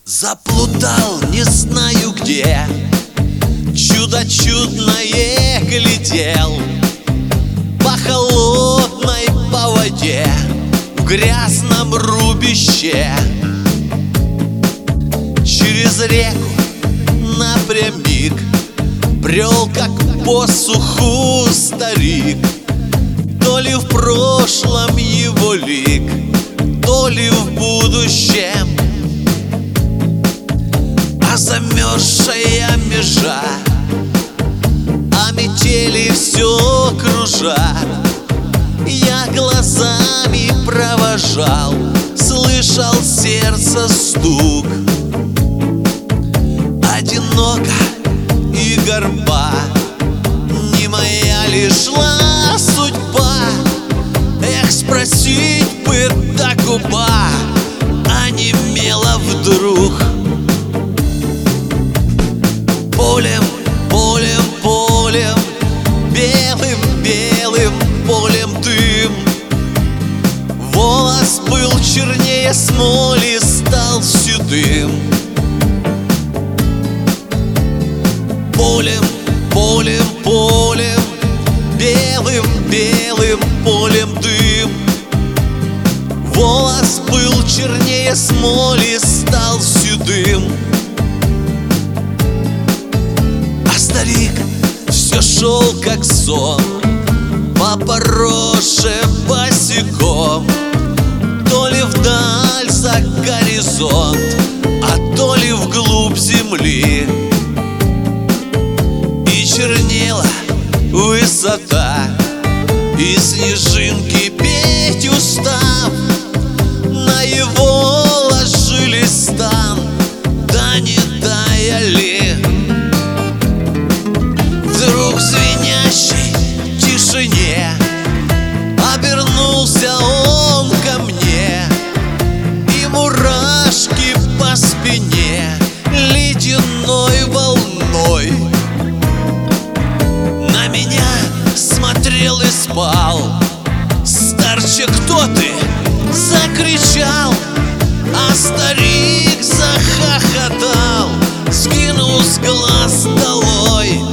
Заплутал, не знаю где, чудо чудное глядел по холодной по воде в грязном рубище. Через реку напрямик брел, как по суху старик. То ли в прошлом его лик, то ли в будущем. А замерзшая межа, а метели все кружат. Я глазами провожал, слышал сердце стук. Одиноко и горба, не моя ли шла судьба? Эх, спросить бы до губа, онемела вдруг. Полем, полем, полем, белым, белым полем дым. Волос был чернее смоли, стал седым. Полем, полем, полем, белым, белым полем дым. Волос был чернее смоли, стал седым. А старик все шел как сон по пороше босиком. То ли вдаль за горизонт, а то ли вглубь земли. И чернела высота, и снежинки петь устав на его ложились стан, да не таяли. Вдруг в звенящей тишине обернулся он ко мне, и мурашки по спине ледяной волной. На меня смотрел и спал. Старче, кто ты? Закричал. А старик захохотал, скинул с глаз долой.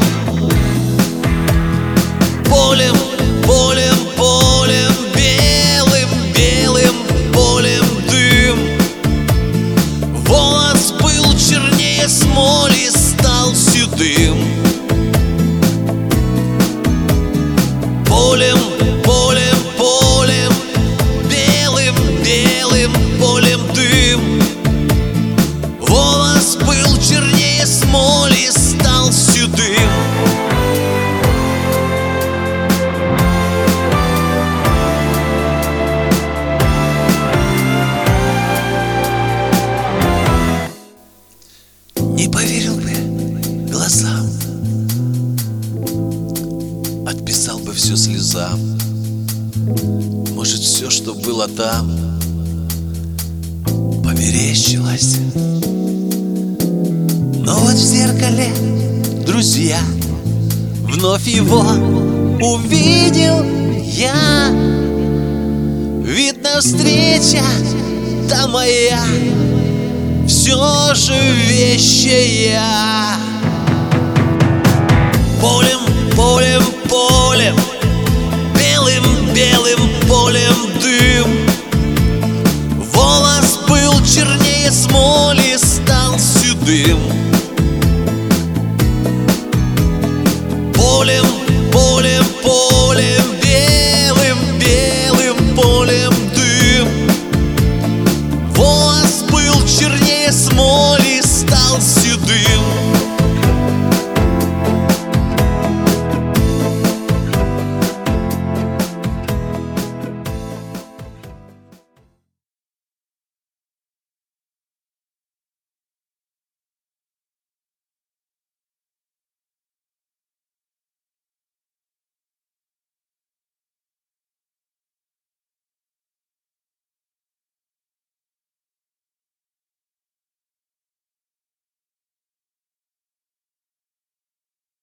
Полем, полем, полем, белым, белым полем дым. Волос был чернее смоли, стал седым. Полем, полем, полем, белым, белым полем дым. Волос был чернее смоли, стал седым. Не поверил бы глазам, отписал бы все слезам. Может, все, что было там, померещилось. Но вот в зеркале, друзья, вновь его увидел я. Видно, встреча та моя все же вещая. Полем, полем, полем, белым, белым полем дым. Волос был чернее смоли, стал седым.